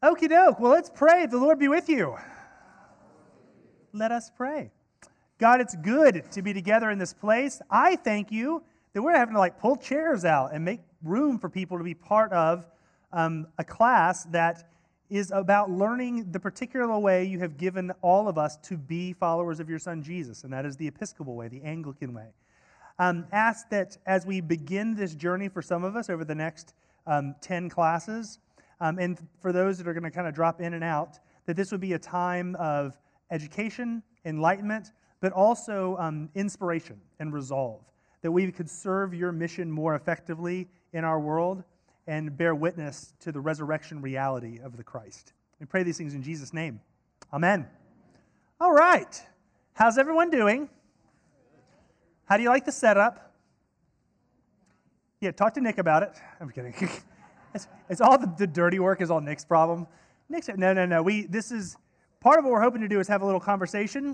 Okie doke. Well, let's pray. The Lord be with you. Let us pray. God, it's good to be together in this place. I thank you that we're having to pull chairs out and make room for people to be part of a class that is about learning the particular way you have given all of us to be followers of your Son Jesus, and that is the Episcopal way, the Anglican way. Ask that as we begin this journey for some of us over the next 10 classes, and for those that are going to kind of drop in and out, that this would be a time of education, enlightenment, but also inspiration and resolve, that we could serve your mission more effectively in our world and bear witness to the resurrection reality of the Christ. We pray these things in Jesus' name. Amen. All right. How's everyone doing? How do you like the setup? Yeah, talk to Nick about it. I'm kidding. It's all the dirty work is all Nick's problem. Nick said, no. This is part of what we're hoping to do is have a little conversation.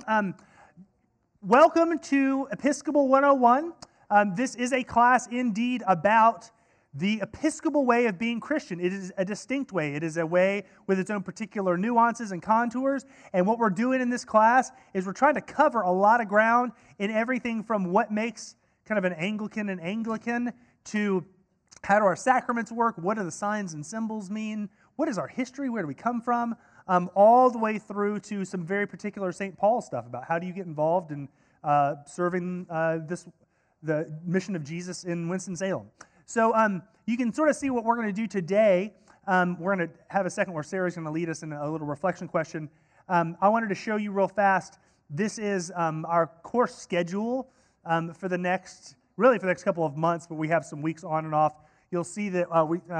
Welcome to Episcopal 101. This is a class indeed about the Episcopal way of being Christian. It is a distinct way. It is a way with its own particular nuances and contours. And what we're doing in this class is we're trying to cover a lot of ground in everything from what makes kind of an Anglican to how do our sacraments work, what do the signs and symbols mean, what is our history, where do we come from, all the way through to some very particular St. Paul stuff about how do you get involved in serving the mission of Jesus in Winston-Salem. So you can sort of see what we're going to do today. We're going to have a second where Sarah's going to lead us in a little reflection question. I wanted to show you real fast. This is our course schedule for the next couple of months, but we have some weeks on and off. You'll see that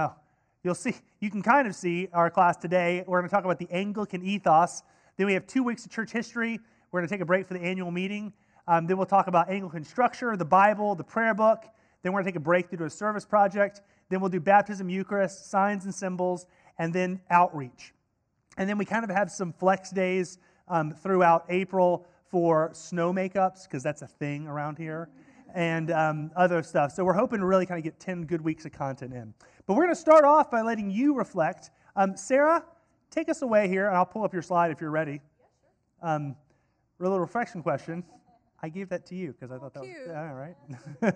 you can kind of see our class today. We're going to talk about the Anglican ethos. Then we have 2 weeks of church history. We're going to take a break for the annual meeting. Then we'll talk about Anglican structure, the Bible, the prayer book. Then we're going to take a break to do a service project. Then we'll do baptism, Eucharist, signs and symbols, and then outreach. And then we kind of have some flex days throughout April for snow makeups, because that's a thing around here, and other stuff. So we're hoping to really kind of get 10 good weeks of content in. But we're going to start off by letting you reflect. Sarah, take us away here, and I'll pull up your slide if you're ready. Yeah, sure. Little reflection question. I gave that to you because I thought that was all right.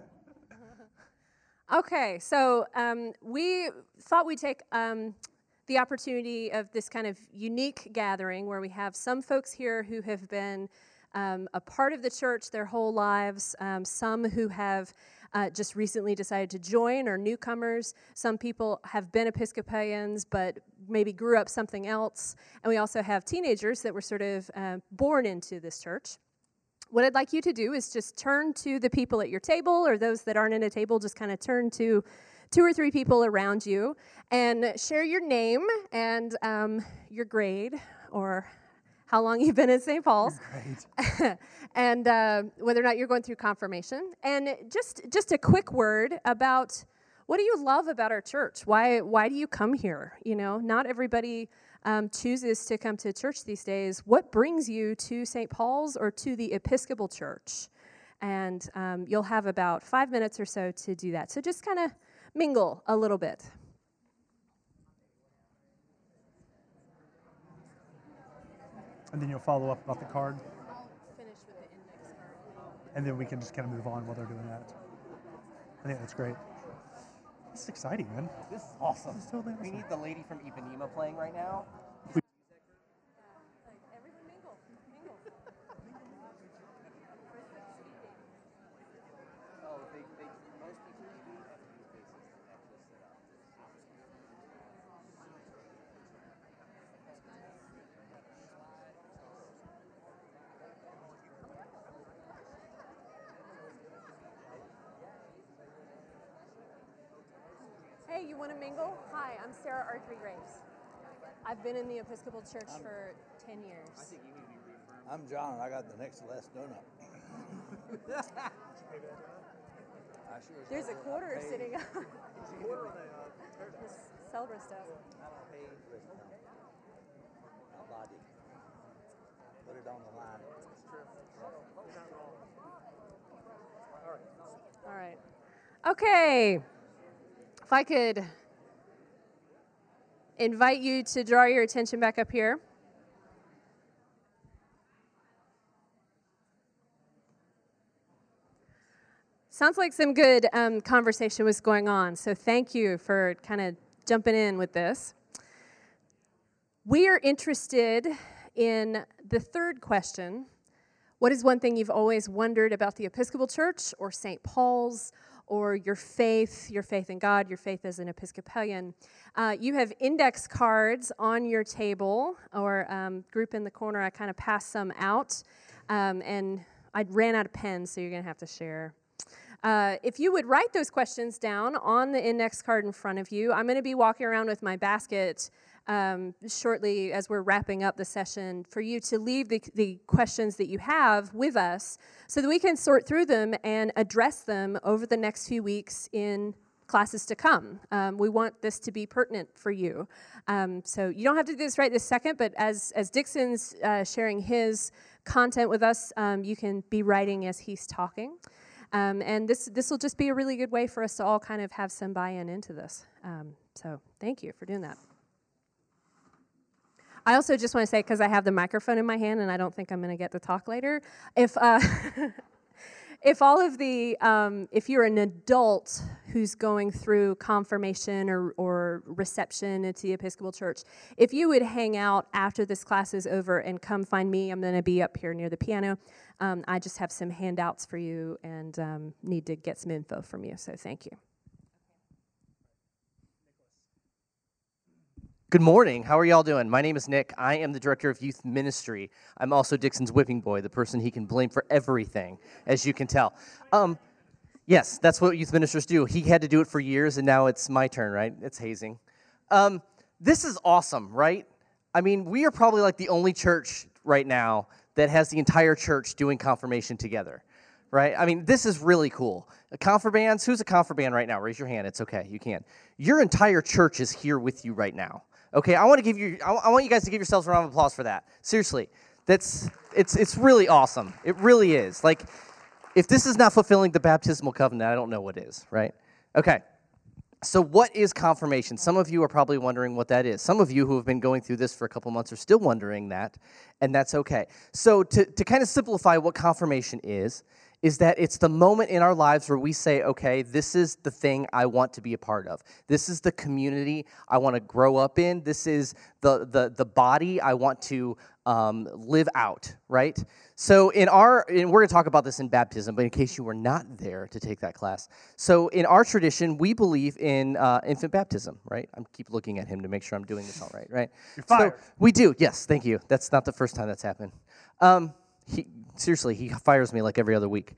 Okay, so we thought we'd take the opportunity of this kind of unique gathering where we have some folks here who have been a part of the church their whole lives, some who have just recently decided to join or newcomers. Some people have been Episcopalians but maybe grew up something else. And we also have teenagers that were sort of born into this church. What I'd like you to do is just turn to the people at your table, or those that aren't in a table, just kind of turn to 2 or 3 people around you and share your name and your grade, or how long you've been at St. Paul's, and whether or not you're going through confirmation. And just a quick word about what do you love about our church? Why do you come here? You know, not everybody chooses to come to church these days. What brings you to St. Paul's or to the Episcopal Church? And you'll have about 5 minutes or so to do that. So just kind of mingle a little bit. And then you'll follow up about the card. I'll finish with the index card. And then we can just kind of move on while they're doing that. I think that's great. This is exciting, man. This is awesome. This is totally awesome. We need the lady from Ipanema playing right now. Everyone mingle. Oh, most people have these spaces actually set up. Hey, you want to mingle? Hi, I'm Sarah Archery Graves. I've been in the Episcopal Church for 10 years. I'm John, and I got the next last donut. There's a quarter sitting on this Celebrate stuff. Put it on the line. All right. Okay. If I could invite you to draw your attention back up here. Sounds like some good conversation was going on, so thank you for kind of jumping in with this. We are interested in the third question. What is one thing you've always wondered about the Episcopal Church or St. Paul's or your faith in God, your faith as an Episcopalian? You have index cards on your table or group in the corner. I kind of passed some out, and I ran out of pens, so you're going to have to share. If you would write those questions down on the index card in front of you, I'm going to be walking around with my basket shortly as we're wrapping up the session for you to leave the questions that you have with us so that we can sort through them and address them over the next few weeks in classes to come. We want this to be pertinent for you. So you don't have to do this right this second, but as Dixon's sharing his content with us, you can be writing as he's talking. And this will just be a really good way for us to all kind of have some buy-in into this. So thank you for doing that. I also just want to say, because I have the microphone in my hand and I don't think I'm going to get to talk later, if if you're an adult who's going through confirmation or reception into the Episcopal Church, if you would hang out after this class is over and come find me, I'm going to be up here near the piano. I just have some handouts for you and need to get some info from you, so thank you. Good morning. How are y'all doing? My name is Nick. I am the director of youth ministry. I'm also Dixon's whipping boy, the person he can blame for everything, as you can tell. Yes, that's what youth ministers do. He had to do it for years, and now it's my turn, right? It's hazing. This is awesome, right? I mean, we are probably like the only church right now that has the entire church doing confirmation together, right? I mean, this is really cool. Confirmands, who's a confirmand right now? Raise your hand. It's okay. You can. Your entire church is here with you right now. Okay, I want you guys to give yourselves a round of applause for that. Seriously, it's really awesome. It really is. Like, if this is not fulfilling the baptismal covenant, I don't know what is, right? Okay, so what is confirmation? Some of you are probably wondering what that is. Some of you who have been going through this for a couple months are still wondering that, and that's okay. So to kind of simplify what confirmation is that it's the moment in our lives where we say, okay, this is the thing I want to be a part of. This is the community I want to grow up in. This is the body I want to live out, right? So and we're going to talk about this in baptism, but in case you were not there to take that class. So in our tradition, we believe in infant baptism, right? I keep looking at him to make sure I'm doing this all right, right? You're fired. So we do, yes, thank you. That's not the first time that's happened. Seriously, he fires me like every other week.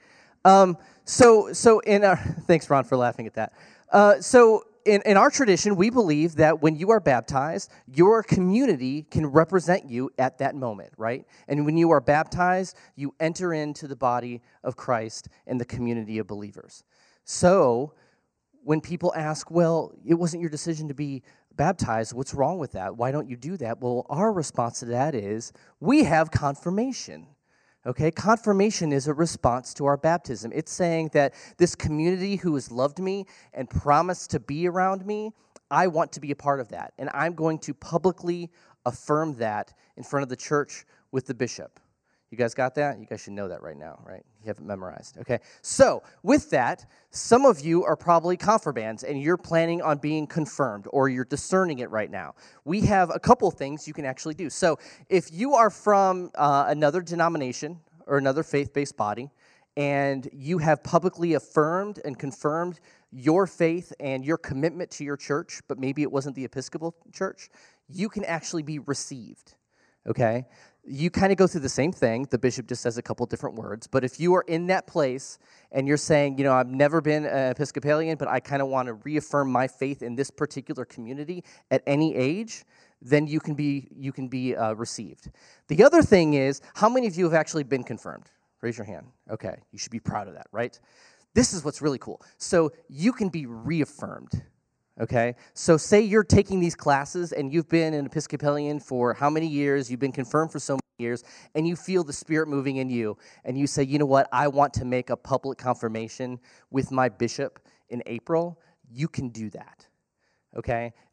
So in our thanks, Ron, for laughing at that. So in our tradition, we believe that when you are baptized, your community can represent you at that moment, right? And when you are baptized, you enter into the body of Christ and the community of believers. So when people ask, well, it wasn't your decision to be baptized, what's wrong with that? Why don't you do that? Well, our response to that is we have confirmation. Okay, confirmation is a response to our baptism. It's saying that this community who has loved me and promised to be around me, I want to be a part of that. And I'm going to publicly affirm that in front of the church with the bishop. You guys got that? You guys should know that right now, right? You have it memorized. Okay, so with that, some of you are probably confirmands and you're planning on being confirmed or you're discerning it right now. We have a couple things you can actually do. So if you are from another denomination or another faith-based body and you have publicly affirmed and confirmed your faith and your commitment to your church, but maybe it wasn't the Episcopal Church, you can actually be received, okay? You kind of go through the same thing. The bishop just says a couple different words. But if you are in that place and you're saying, you know, I've never been an Episcopalian, but I kind of want to reaffirm my faith in this particular community at any age, then you can be received. The other thing is, how many of you have actually been confirmed? Raise your hand. Okay, you should be proud of that, right? This is what's really cool. So you can be reaffirmed. Okay, so say you're taking these classes and you've been an Episcopalian for how many years, you've been confirmed for so many years, and you feel the Spirit moving in you, and you say, you know what, I want to make a public confirmation with my bishop in April, you can do that, okay?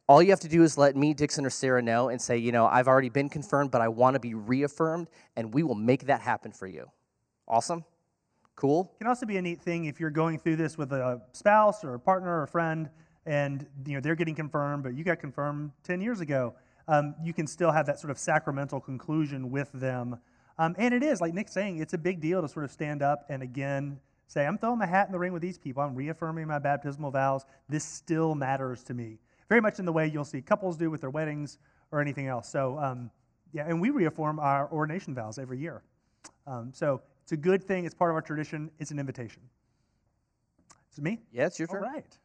All you have to do is let me, Dixon, or Sarah know and say, I've already been confirmed, but I want to be reaffirmed, and we will make that happen for you. Awesome? Cool? It can also be a neat thing if you're going through this with a spouse or a partner or a friend, and they're getting confirmed, but you got confirmed 10 years ago. You can still have that sort of sacramental conclusion with them. And it is, like Nick's saying, it's a big deal to sort of stand up and again say, I'm throwing my hat in the ring with these people. I'm reaffirming my baptismal vows. This still matters to me. Very much in the way you'll see couples do with their weddings or anything else. So, and we reaffirm our ordination vows every year. So it's a good thing. It's part of our tradition. It's an invitation. Is it me? Yeah, it's your turn. All right.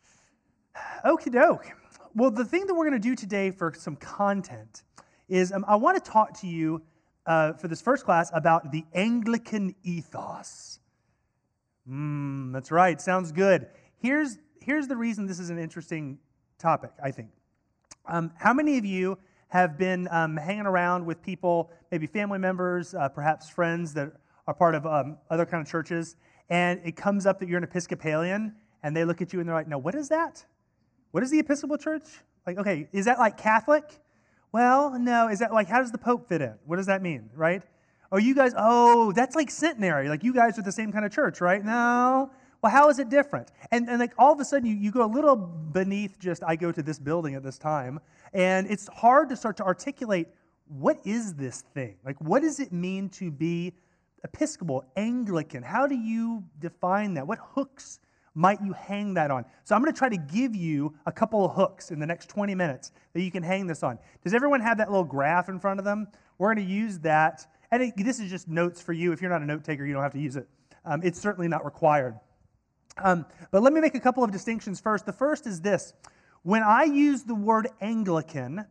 Okie doke. Well, the thing that we're going to do today for some content is I want to talk to you for this first class about the Anglican ethos. That's right. Sounds good. Here's the reason this is an interesting topic, I think. How many of you have been hanging around with people, maybe family members, perhaps friends that are part of other kind of churches, and it comes up that you're an Episcopalian, and they look at you and they're like, no, what is that? What is the Episcopal Church? Like, okay, is that like Catholic? Well, no. Is that like, how does the Pope fit in? What does that mean, right? Oh, you guys, that's like Centenary. Like, you guys are the same kind of church, right? No. Well, how is it different? And like all of a sudden you go a little beneath just, I go to this building at this time, and it's hard to start to articulate, what is this thing? Like, what does it mean to be Episcopal, Anglican? How do you define that? What hooks might you hang that on? So I'm going to try to give you a couple of hooks in the next 20 minutes that you can hang this on. Does everyone have that little graph in front of them? We're going to use that. And this is just notes for you. If you're not a note taker, you don't have to use it. It's certainly not required. But let me make a couple of distinctions first. The first is this. When I use the word Anglican,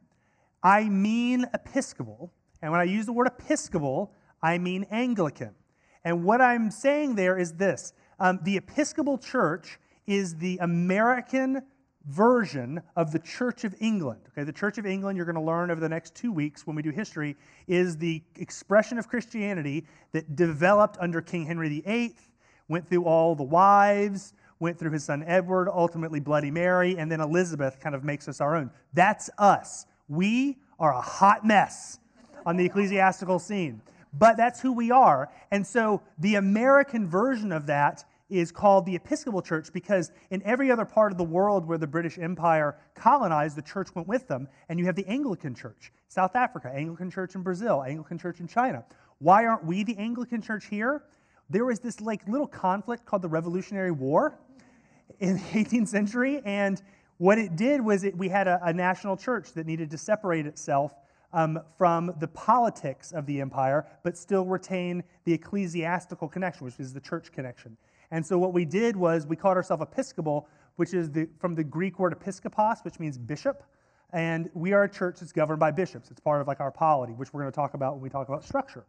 I mean Episcopal. And when I use the word Episcopal, I mean Anglican. And what I'm saying there is this. The Episcopal Church is the American version of the Church of England. Okay, the Church of England, you're going to learn over the next 2 weeks when we do history, is the expression of Christianity that developed under King Henry VIII, went through all the wives, went through his son Edward, ultimately Bloody Mary, and then Elizabeth kind of makes us our own. That's us. We are a hot mess on the ecclesiastical scene. But that's who we are. And so the American version of that is called the Episcopal Church because in every other part of the world where the British Empire colonized, the church went with them. And you have the Anglican Church, South Africa, Anglican Church in Brazil, Anglican Church in China. Why aren't we the Anglican Church here? There was this little conflict called the Revolutionary War in the 18th century. And what it did was we had a national church that needed to separate itself from the politics of the empire, but still retain the ecclesiastical connection, which is the church connection. And so what we did was we called ourselves Episcopal, which is from the Greek word episkopos, which means bishop. And we are a church that's governed by bishops. It's part of like our polity, which we're going to talk about when we talk about structure.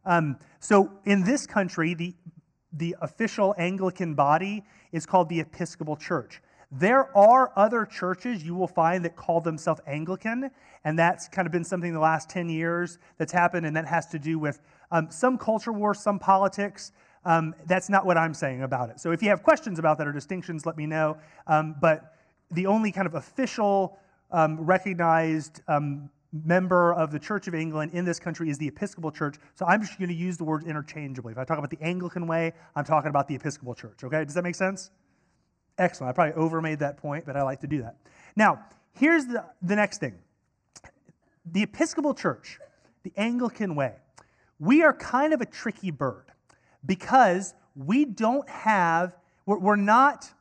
So in this country, the official Anglican body is called the Episcopal Church. There are other churches you will find that call themselves Anglican, and that's kind of been something the last 10 years that's happened, and that has to do with some culture wars, some politics. That's not what I'm saying about it. So if you have questions about that or distinctions, let me know. But the only kind of official recognized member of the Church of England in this country is the Episcopal Church. So I'm just going to use the words interchangeably. If I talk about the Anglican way, I'm talking about the Episcopal Church. Okay? Does that make sense? Excellent. I probably overmade that point, but I like to do that. Now, here's the next thing. The Episcopal Church, the Anglican way, we are kind of a tricky bird because we are not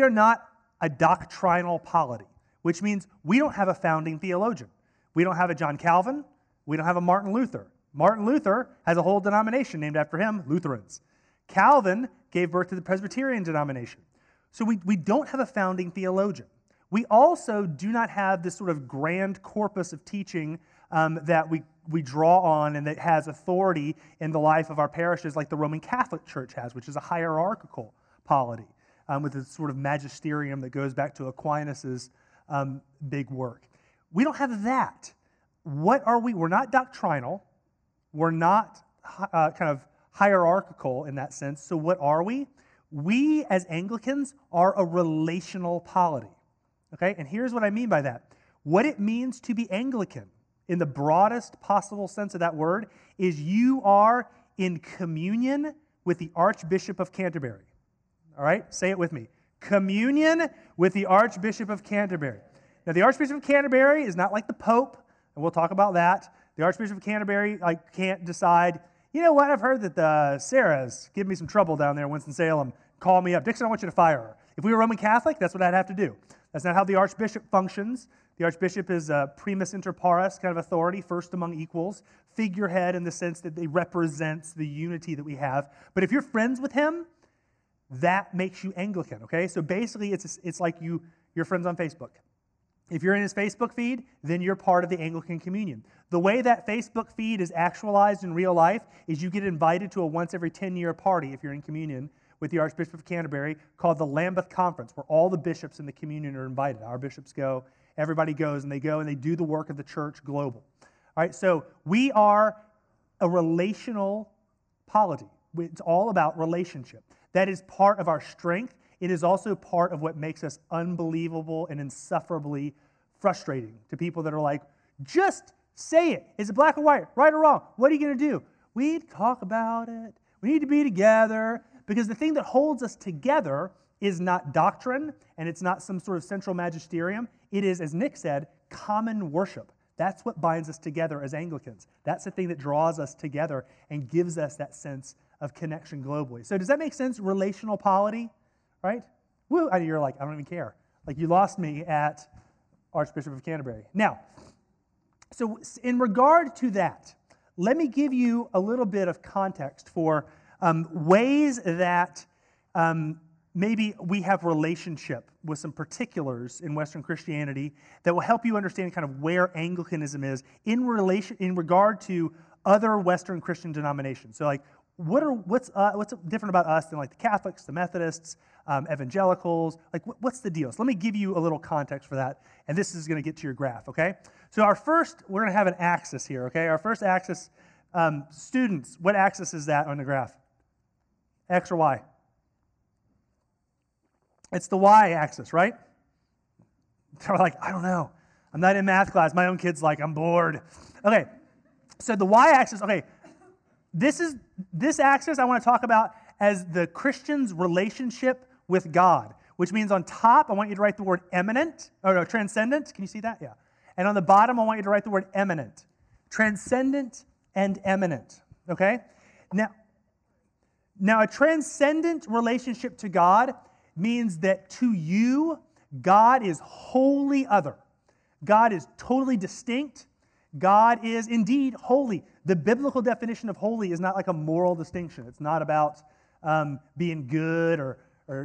a doctrinal polity, which means we don't have a founding theologian. We don't have a John Calvin. We don't have a Martin Luther. Martin Luther has a whole denomination named after him, Lutherans. Calvin gave birth to the Presbyterian denomination. So we don't have a founding theologian. We also do not have this sort of grand corpus of teaching that we draw on and that has authority in the life of our parishes like the Roman Catholic Church has, which is a hierarchical polity with a sort of magisterium that goes back to Aquinas' big work. We don't have that. What are we? We're not doctrinal. We're not kind of hierarchical in that sense. So what are we? We, as Anglicans, are a relational polity. Okay? And here's what I mean by that. What it means to be Anglican, in the broadest possible sense of that word, is you are in communion with the Archbishop of Canterbury. All right? Say it with me. Communion with the Archbishop of Canterbury. Now, the Archbishop of Canterbury is not like the Pope, and we'll talk about that. The Archbishop of Canterbury can't decide, you know what, I've heard that the Sarah's giving me some trouble down there in Winston-Salem. Call me up. Dixon, I want you to fire her. If we were Roman Catholic, that's what I'd have to do. That's not how the Archbishop functions. The Archbishop is a primus inter pares kind of authority, first among equals, figurehead in the sense that they represents the unity that we have. But if you're friends with him, that makes you Anglican, okay? So basically, it's like you're friends on Facebook. If you're in his Facebook feed, then you're part of the Anglican communion. The way that Facebook feed is actualized in real life is you get invited to a once every 10-year party if you're in communion with the Archbishop of Canterbury called the Lambeth Conference, where all the bishops in the communion are invited. Our bishops go, everybody goes, and they go and they do the work of the church global. All right, so we are a relational polity. It's all about relationship. That is part of our strength. It is also part of what makes us unbelievable and insufferably frustrating to people that are like, just say it. Is it black or white, right or wrong? What are you going to do? We talk about it. We need to be together, because the thing that holds us together is not doctrine, and it's not some sort of central magisterium. It is, as Nick said, common worship. That's what binds us together as Anglicans. That's the thing that draws us together and gives us that sense of connection globally. So does that make sense? Relational polity, right? Woo! And you're like, I don't even care. Like, you lost me at Archbishop of Canterbury. Now, so in regard to that, let me give you a little bit of context for ways that maybe we have relationship with some particulars in Western Christianity that will help you understand kind of where Anglicanism is in regard to other Western Christian denominations. So, like, what's different about us than like the Catholics, the Methodists, evangelicals? Like, what's the deal? So let me give you a little context for that, and this is going to get to your graph, okay? So we're going to have an axis here, okay? Our first axis, students, what axis is that on the graph? X or Y? It's the Y-axis, right? They're like, I don't know. I'm not in math class. My own kid's like, I'm bored. Okay, so the Y-axis, okay, this axis I want to talk about as the Christian's relationship with God, which means on top, I want you to write the word eminent, or no, transcendent. Can you see that? Yeah. And on the bottom, I want you to write the word eminent. Transcendent and eminent, okay? Now, a transcendent relationship to God means that to you, God is wholly other. God is totally distinct. God is indeed holy. The biblical definition of holy is not like a moral distinction. It's not about being good or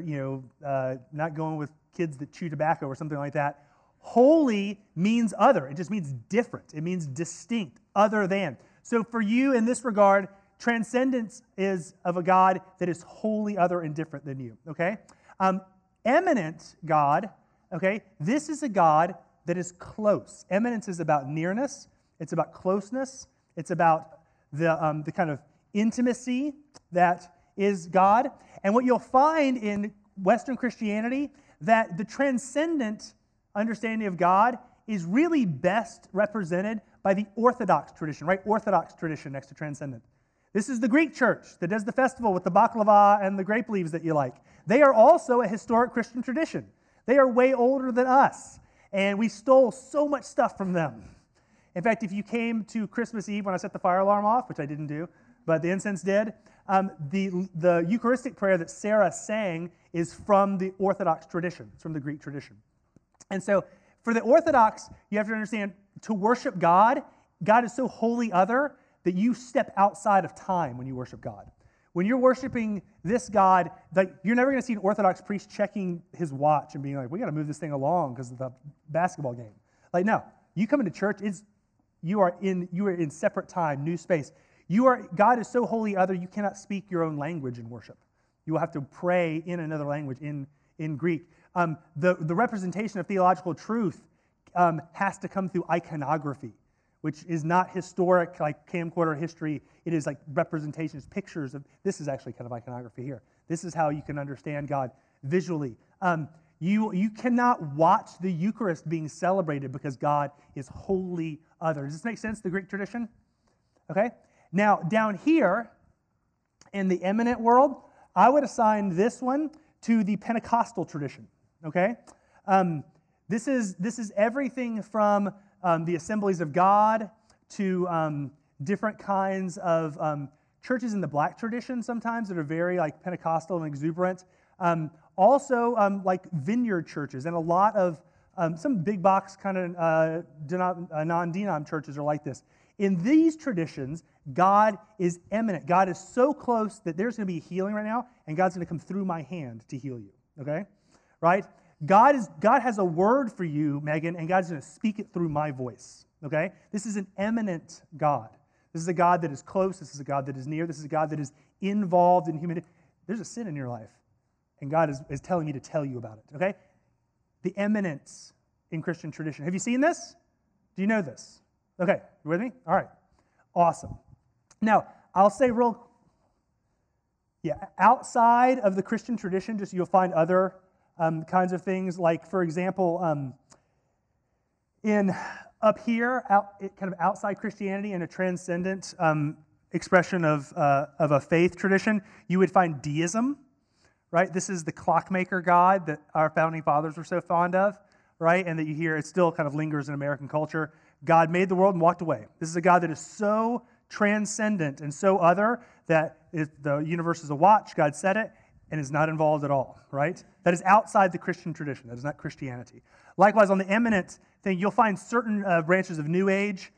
not going with kids that chew tobacco or something like that. Holy means other. It just means different. It means distinct, other than. So for you in this regard, transcendence is of a God that is wholly other and different than you, okay? Eminent God, okay, this is a God that is close. Eminence is about nearness. It's about closeness. It's about the kind of intimacy that is God. And what you'll find in Western Christianity, that the transcendent understanding of God is really best represented by the Orthodox tradition, right? Orthodox tradition next to transcendent. This is the Greek church that does the festival with the baklava and the grape leaves that you like. They are also a historic Christian tradition. They are way older than us, and we stole so much stuff from them. In fact, if you came to Christmas Eve when I set the fire alarm off, which I didn't do, but the incense did, the Eucharistic prayer that Sarah sang is from the Orthodox tradition. It's from the Greek tradition. And so for the Orthodox, you have to understand, to worship God, God is so wholly other that you step outside of time when you worship God. When you're worshiping this God, like, you're never going to see an Orthodox priest checking his watch and being like, we got to move this thing along because of the basketball game. Like, no, you come into church, you are in separate time, new space. God is so wholly other, you cannot speak your own language in worship. You will have to pray in another language, in Greek. The representation of theological truth has to come through iconography, which is not historic, like camcorder history. It is like representations, pictures of, this is actually kind of iconography here. This is how you can understand God visually. You cannot watch the Eucharist being celebrated because God is wholly other. Does this make sense, the Greek tradition? Okay? Now, down here in the eminent world, I would assign this one to the Pentecostal tradition. Okay? This is everything from the Assemblies of God to different kinds of churches in the black tradition sometimes that are very like Pentecostal and exuberant. Also like vineyard churches and a lot of some big box kind of non-denom churches are like this. In these traditions, God is eminent. God is so close that there's going to be healing right now, and God's going to come through my hand to heal you. Okay? Right? God has a word for you, Megan, and God's going to speak it through my voice. Okay? This is an eminent God. This is a God that is close. This is a God that is near. This is a God that is involved in human. There's a sin in your life, and God is telling me to tell you about it. Okay? The eminence in Christian tradition. Have you seen this? Do you know this? Okay, you with me? All right, awesome. Now, I'll say outside of the Christian tradition, just you'll find other kinds of things. Like, for example, up here, kind of outside Christianity and a transcendent expression of a faith tradition, you would find deism, right? This is the clockmaker God that our founding fathers were so fond of, right? And that you hear, it still kind of lingers in American culture. God made the world and walked away. This is a God that is so transcendent and so other that if the universe is a watch, God said it, and is not involved at all, right? That is outside the Christian tradition. That is not Christianity. Likewise, on the eminent thing, you'll find certain branches of New Age,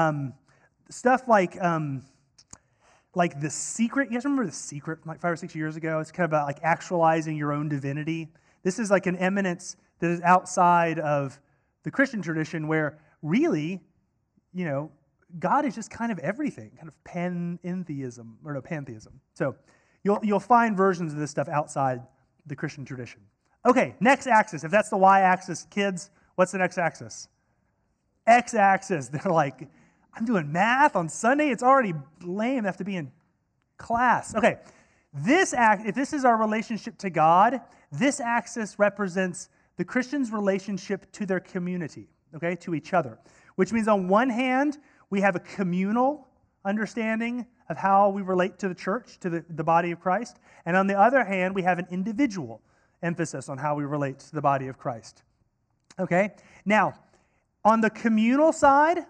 stuff like The Secret. You guys remember The Secret, like 5 or 6 years ago? It's kind of about like actualizing your own divinity. This is like an eminence that is outside of the Christian tradition where really, God is just kind of everything, kind of pantheism. So you'll find versions of this stuff outside the Christian tradition. Okay, next axis. If that's the y-axis, kids, what's the next axis? X-axis. They're like, I'm doing math on Sunday. It's already lame. I have to be in class. Okay, if this is our relationship to God, this axis represents the Christian's relationship to their community, okay, to each other. Which means on one hand, we have a communal understanding of how we relate to the church, to the body of Christ. And on the other hand, we have an individual emphasis on how we relate to the body of Christ. Okay? Now, on the communal side,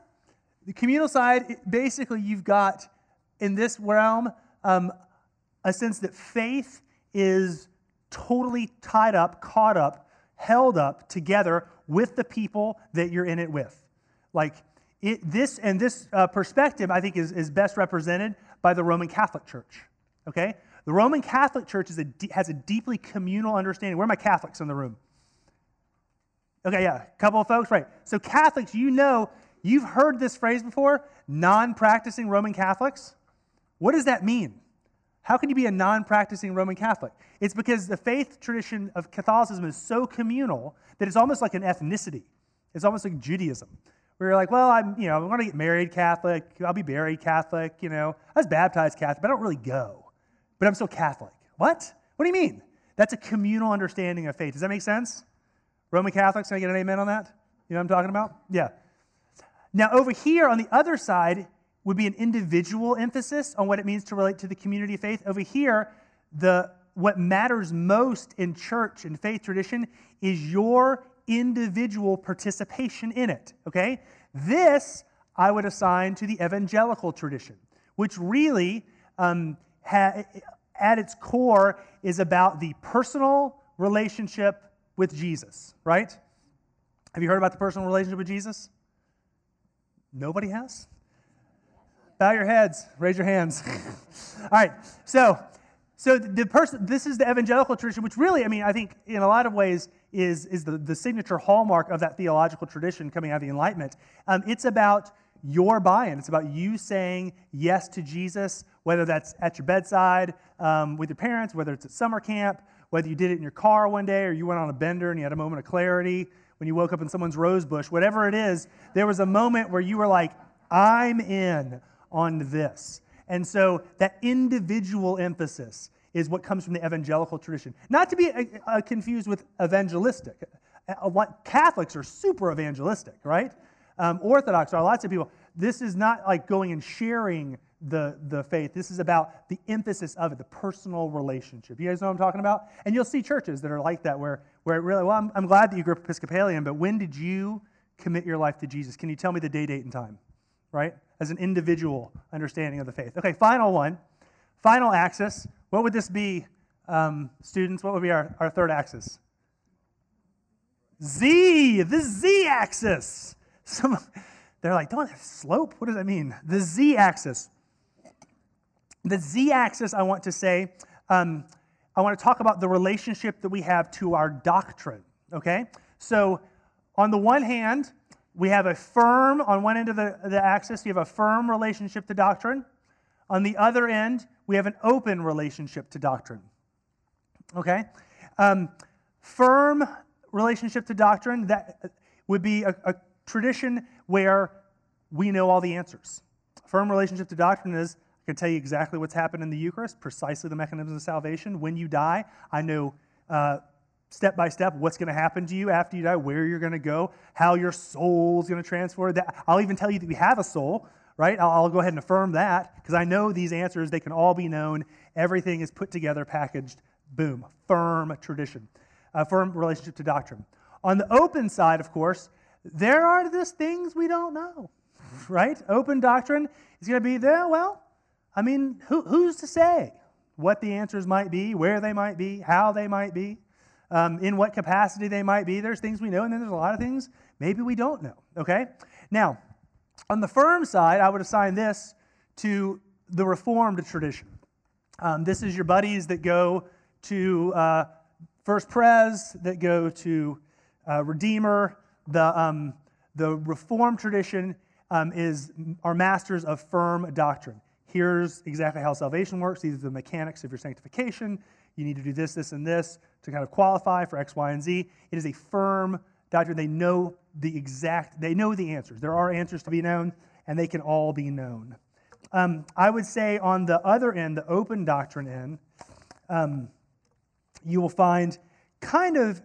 basically you've got, in this realm, a sense that faith is totally tied up, caught up, held up together with the people that you're in it with. Like, this perspective, I think, is best represented by the Roman Catholic Church. Okay? The Roman Catholic Church has a deeply communal understanding. Where are my Catholics in the room? Okay, yeah, a couple of folks, right. So Catholics, you've heard this phrase before, non-practicing Roman Catholics. What does that mean? How can you be a non-practicing Roman Catholic? It's because the faith tradition of Catholicism is so communal that it's almost like an ethnicity. It's almost like Judaism, where you're like, well, I'm going to get married Catholic. I'll be buried Catholic. I was baptized Catholic, but I don't really go. But I'm still Catholic. What? What do you mean? That's a communal understanding of faith. Does that make sense? Roman Catholics, can I get an amen on that? You know what I'm talking about? Yeah. Now, over here on the other side would be an individual emphasis on what it means to relate to the community of faith. Over here, what matters most in church and faith tradition is your individual participation in it, okay? This I would assign to the evangelical tradition, which really, at its core, is about the personal relationship with Jesus, right? Have you heard about the personal relationship with Jesus? Nobody has? Bow your heads, raise your hands. All right, so this is the evangelical tradition, which really, I think in a lot of ways is the signature hallmark of that theological tradition coming out of the Enlightenment. It's about your buy-in. It's about you saying yes to Jesus, whether that's at your bedside with your parents, whether it's at summer camp, whether you did it in your car one day or you went on a bender and you had a moment of clarity when you woke up in someone's rose bush, whatever it is, there was a moment where you were like, I'm in on this. And so that individual emphasis is what comes from the evangelical tradition. Not to be confused with evangelistic. Catholics are super evangelistic, right? Orthodox are lots of people. This is not like going and sharing the faith. This is about the emphasis of it, the personal relationship. You guys know what I'm talking about? And you'll see churches that are like that where it really, well, I'm glad that you grew up Episcopalian, but when did you commit your life to Jesus? Can you tell me the day, date, and time? Right? As an individual understanding of the faith. Okay, final one. Final axis. What would this be, students? What would be our third axis? Z, the Z-axis. They're like, don't slope? What does that mean? The Z-axis. The Z-axis, I want to say, I want to talk about the relationship that we have to our doctrine, okay? So on the one hand, we have a firm, on one end of the axis, you have a firm relationship to doctrine. On the other end, we have an open relationship to doctrine, okay? Firm relationship to doctrine, that would be a tradition where we know all the answers. Firm relationship to doctrine is, I can tell you exactly what's happened in the Eucharist, precisely the mechanisms of salvation. When you die, I know step by step what's going to happen to you after you die, where you're going to go, how your soul's going to transfer. I'll even tell you that we have a soul, right? I'll go ahead and affirm that because I know these answers. They can all be known. Everything is put together, packaged, boom, firm tradition, firm relationship to doctrine. On the open side, of course, there are just things we don't know, right? Open doctrine is going to be there. Well, I mean, who's to say what the answers might be, where they might be, how they might be, in what capacity they might be? There's things we know, and then there's a lot of things maybe we don't know, okay? Now, on the firm side, I would assign this to the Reformed tradition. This is your buddies that go to First Pres, that go to Redeemer. The Reformed tradition is our masters of firm doctrine. Here's exactly how salvation works. These are the mechanics of your sanctification. You need to do this, this, and this to kind of qualify for X, Y, and Z. It is a firm doctrine. They know the answers. There are answers to be known, and they can all be known. I would say on the other end, the open doctrine end, you will find kind of,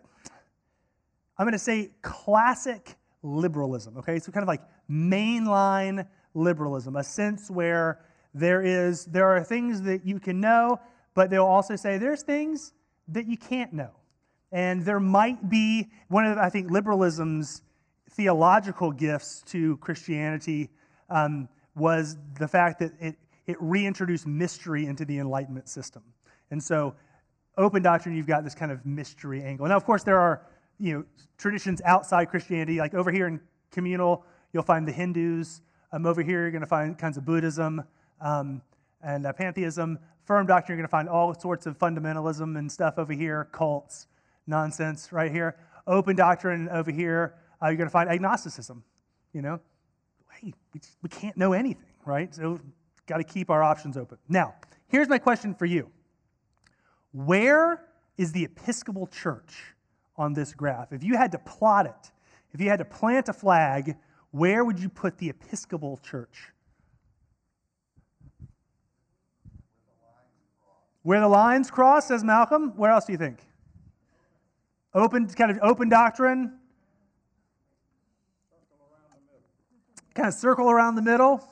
I'm going to say classic liberalism, okay? So kind of like mainline liberalism, a sense where there are things that you can know, but they'll also say there's things that you can't know. And there might be, one of, I think, liberalism's theological gifts to Christianity was the fact that it reintroduced mystery into the Enlightenment system. And so open doctrine, you've got this kind of mystery angle. Now, of course, there are traditions outside Christianity, like over here in communal, you'll find the Hindus. Over here, you're going to find kinds of Buddhism and pantheism. Firm doctrine, you're going to find all sorts of fundamentalism and stuff over here, cults, nonsense right here. Open doctrine over here, you're going to find agnosticism. Hey, we can't know anything, right? So got to keep our options open. Now, here's my question for you. Where is the Episcopal Church on this graph? If you had to plot it, if you had to plant a flag, where would you put the Episcopal Church? Where the lines cross, says Malcolm. Where else do you think? Kind of open doctrine. Kind of circle around the middle.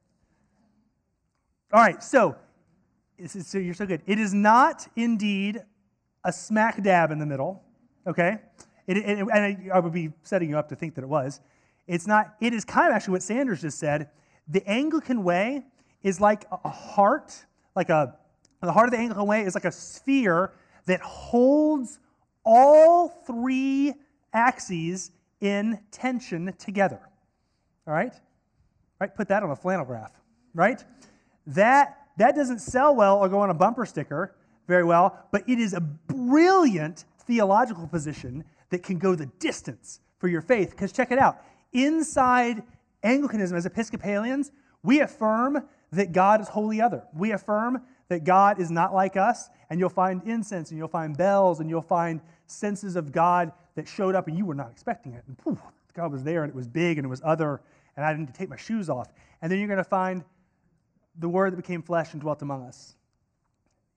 All right, so you're so good. It is not indeed a smack dab in the middle, okay? And I would be setting you up to think that it was. It's not. It is kind of actually what Sanders just said. The Anglican way is like a heart, the heart of the Anglican way is like a sphere that holds all three axes in tension together. All right? Right? Put that on a flannel graph, right? That doesn't sell well or go on a bumper sticker very well, but it is a brilliant theological position that can go the distance for your faith. Because check it out. Inside Anglicanism, as Episcopalians, we affirm that God is wholly other. We affirm that God is not like us, and you'll find incense, and you'll find bells, and you'll find senses of God that showed up, and you were not expecting it. And poof, God was there, and it was big, and it was other, and I didn't take my shoes off. And then you're going to find the Word that became flesh and dwelt among us.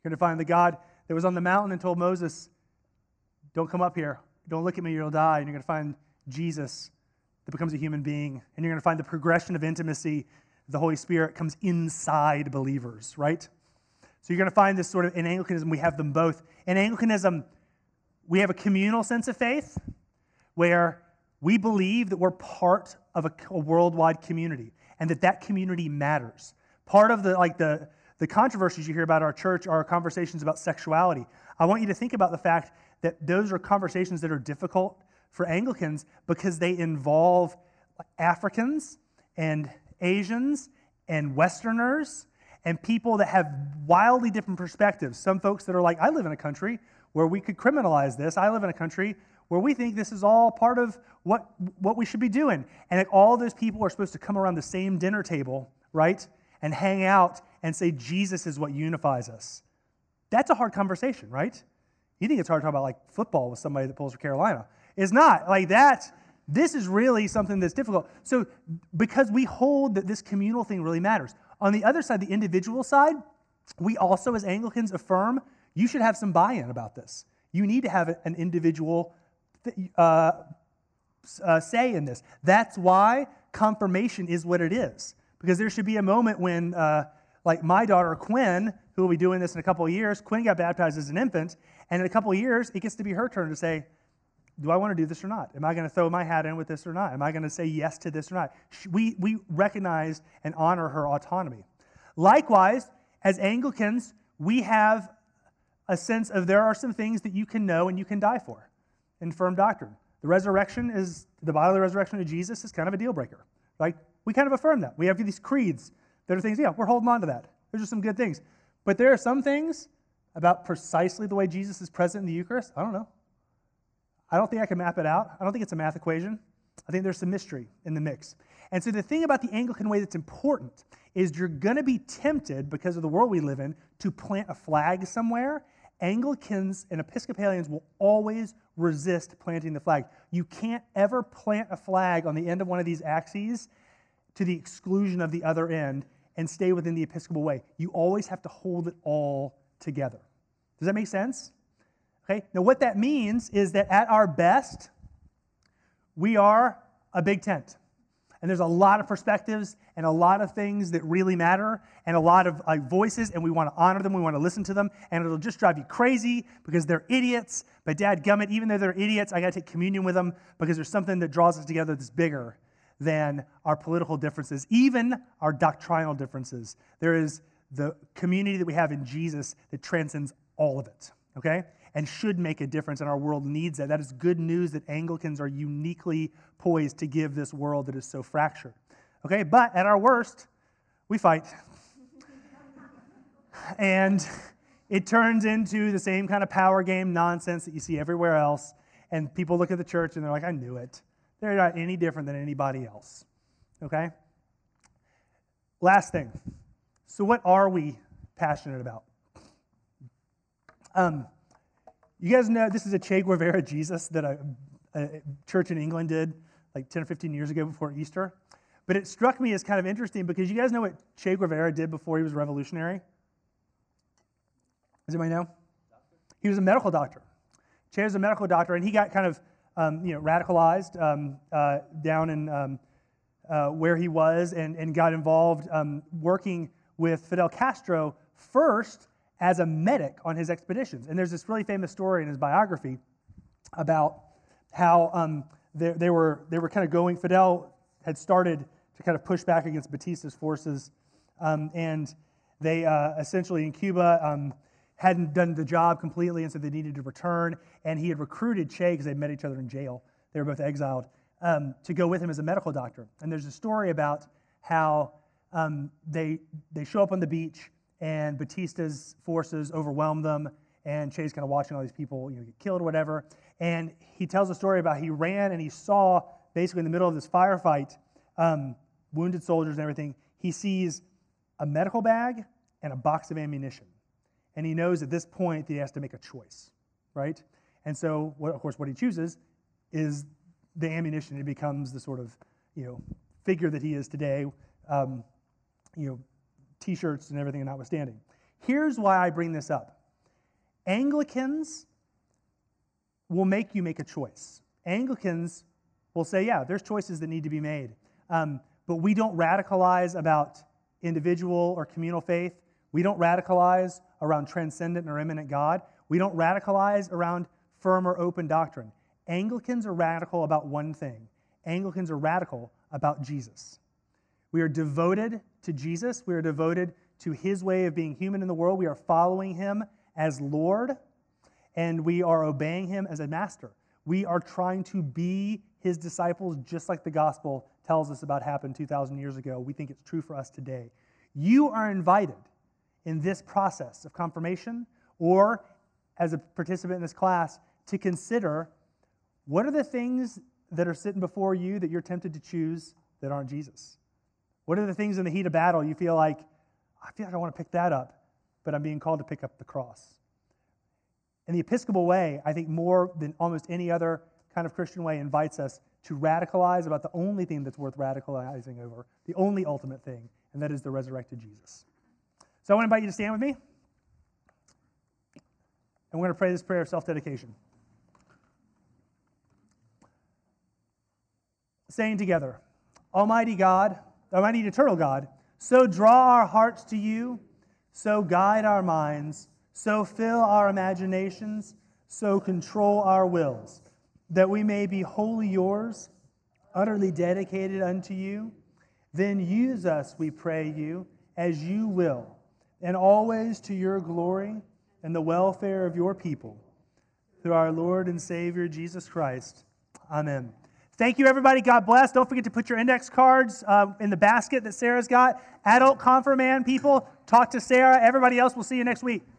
You're going to find the God that was on the mountain and told Moses, don't come up here. Don't look at me, you'll die. And you're going to find Jesus that becomes a human being. And you're going to find the progression of intimacy. The Holy Spirit comes inside believers, right? So you're going to find this sort of, in Anglicanism, we have them both. In Anglicanism, we have a communal sense of faith where we believe that we're part of a worldwide community and that community matters. Part of the controversies you hear about our church are conversations about sexuality. I want you to think about the fact that those are conversations that are difficult for Anglicans because they involve Africans and Asians and Westerners and people that have wildly different perspectives. Some folks that are like, I live in a country where we could criminalize this. I live in a country where we think this is all part of what we should be doing. And all those people are supposed to come around the same dinner table, right, and hang out and say Jesus is what unifies us. That's a hard conversation, right? You think it's hard to talk about like football with somebody that pulls for Carolina. It's not. Like that, this is really something that's difficult. So because we hold that this communal thing really matters. On the other side, the individual side, we also as Anglicans affirm you should have some buy-in about this. You need to have an individual say in this. That's why confirmation is what it is. Because there should be a moment when, like my daughter Quinn, who will be doing this in a couple of years, Quinn got baptized as an infant, and in a couple of years, it gets to be her turn to say, do I want to do this or not? Am I going to throw my hat in with this or not? Am I going to say yes to this or not? We recognize and honor her autonomy. Likewise, as Anglicans, we have a sense of there are some things that you can know and you can die for in firm doctrine. The bodily resurrection of Jesus is kind of a deal breaker. Right? We kind of affirm that. We have these creeds that are things, yeah, we're holding on to that. Those are some good things. But there are some things about precisely the way Jesus is present in the Eucharist, I don't know. I don't think I can map it out. I don't think it's a math equation. I think there's some mystery in the mix. And so the thing about the Anglican way that's important is you're going to be tempted, because of the world we live in, to plant a flag somewhere. Anglicans and Episcopalians will always resist planting the flag. You can't ever plant a flag on the end of one of these axes to the exclusion of the other end and stay within the Episcopal way. You always have to hold it all together. Does that make sense? Okay. Now what that means is that at our best, we are a big tent. And there's a lot of perspectives and a lot of things that really matter and a lot of voices, and we want to honor them, we want to listen to them, and it'll just drive you crazy because they're idiots. But dadgummit, even though they're idiots, I got to take communion with them because there's something that draws us together that's bigger than our political differences, even our doctrinal differences. There is the community that we have in Jesus that transcends all of it, okay? And should make a difference, and our world needs that. That is good news that Anglicans are uniquely poised to give this world that is so fractured. Okay, but at our worst, we fight. And it turns into the same kind of power game nonsense that you see everywhere else, and people look at the church and they're like, I knew it. They're not any different than anybody else. Okay? Last thing. So what are we passionate about? You guys know this is a Che Guevara Jesus that a church in England did like 10 or 15 years ago before Easter. But it struck me as kind of interesting because you guys know what Che Guevara did before he was revolutionary? Does anybody know? He was a medical doctor. Che was a medical doctor, and he got kind of radicalized down in where he was and got involved working with Fidel Castro first as a medic on his expeditions. And there's this really famous story in his biography about how they were kind of going, Fidel had started to kind of push back against Batista's forces, and they essentially in Cuba hadn't done the job completely, and so they needed to return, and he had recruited Che, because they met each other in jail, they were both exiled, to go with him as a medical doctor. And there's a story about how they show up on the beach, and Batista's forces overwhelm them, and Che's kind of watching all these people get killed or whatever. And he tells a story about he ran and he saw, basically in the middle of this firefight, wounded soldiers and everything. He sees a medical bag and a box of ammunition. And he knows at this point that he has to make a choice, right? And so, of course, what he chooses is the ammunition. It becomes the sort of, figure that he is today, T-shirts and everything notwithstanding. Here's why I bring this up. Anglicans will make you make a choice. Anglicans will say, yeah, there's choices that need to be made. But we don't radicalize about individual or communal faith. We don't radicalize around transcendent or immanent God. We don't radicalize around firm or open doctrine. Anglicans are radical about one thing. Anglicans are radical about Jesus. We are devoted to Jesus. We are devoted to his way of being human in the world. We are following him as Lord, and we are obeying him as a master. We are trying to be his disciples just like the gospel tells us about happened 2,000 years ago. We think it's true for us today. You are invited in this process of confirmation or as a participant in this class to consider what are the things that are sitting before you that you're tempted to choose that aren't Jesus? What are the things in the heat of battle you feel like I want to pick that up, but I'm being called to pick up the cross? And the Episcopal way, I think more than almost any other kind of Christian way, invites us to radicalize about the only thing that's worth radicalizing over, the only ultimate thing, and that is the resurrected Jesus. So I want to invite you to stand with me. And we're going to pray this prayer of self-dedication. Saying together, Almighty God, Almighty and eternal God, so draw our hearts to you, so guide our minds, so fill our imaginations, so control our wills, that we may be wholly yours, utterly dedicated unto you. Then use us, we pray you, as you will, and always to your glory and the welfare of your people. Through our Lord and Savior, Jesus Christ. Amen. Thank you, everybody. God bless. Don't forget to put your index cards in the basket that Sarah's got. Adult confirmand people, talk to Sarah. Everybody else, we'll see you next week.